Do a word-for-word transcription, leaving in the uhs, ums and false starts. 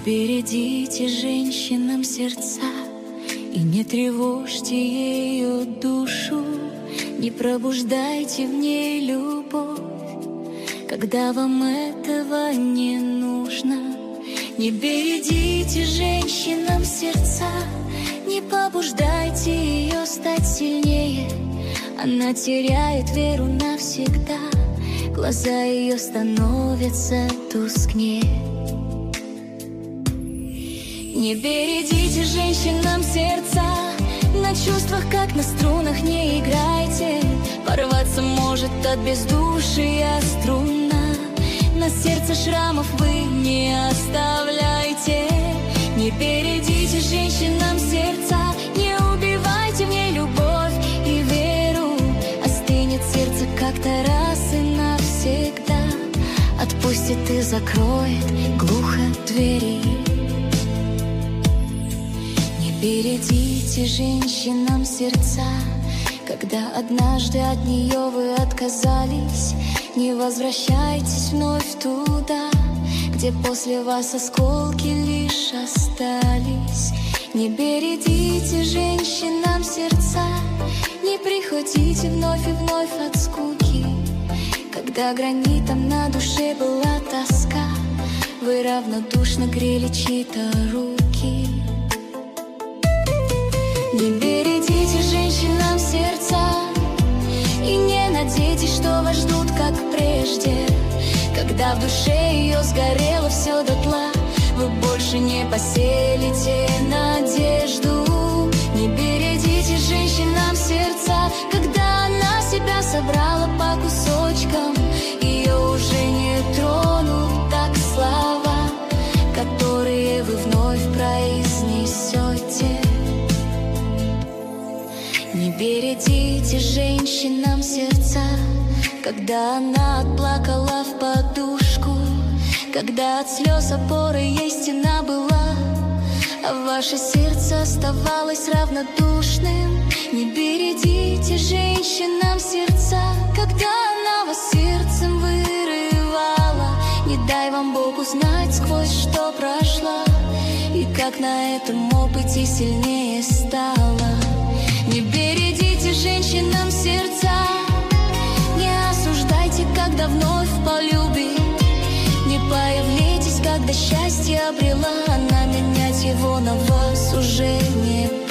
бередите женщинам сердца и не тревожьте ее душу, не пробуждайте в ней любовь, когда вам этого не нужно. Не бередите женщинам сердца, не побуждайте ее стать сильнее. Она теряет веру навсегда, глаза ее становятся тускнее. Не бередите женщинам сердца, на чувствах, как на струнах, не играйте. Порваться может от бездушия струна, на сердце шрамов вы не оставляйте. Не бередите женщинам сердца, не убивайте в ней любовь и веру. Остынет сердце как-то раз и навсегда, отпустит и закроет глухо двери. Не бередите женщинам сердца, когда однажды от нее вы отказались. Не возвращайтесь вновь туда, где после вас осколки лишь остались. Не бередите женщинам сердца, не приходите вновь и вновь от скуки. Когда гранитом на душе была тоска, вы равнодушно грели чьи-то руки. Не бередите женщинам сердца и не надейтесь, что вас ждут, как прежде. Когда в душе ее сгорело все дотла, вы больше не поселите надежду. Не бередите женщинам сердца, когда она себя собрала по кусочкам, ее уже не тронут так слова, которые вы вновь произнесете. Не бередите женщинам сердца, когда она отплакала в подушку, когда от слез опоры ей стена была, а ваше сердце оставалось равнодушным. Не бередите женщинам сердца, когда она вас сердцем вырывала. Не дай вам Бог узнать, сквозь что прошла, и как на этом опыте сильнее стала. Не бередите женщинам сердца, не осуждайте, когда вновь полюбит. Не появляйтесь, когда счастье обрела она, менять его на вас уже не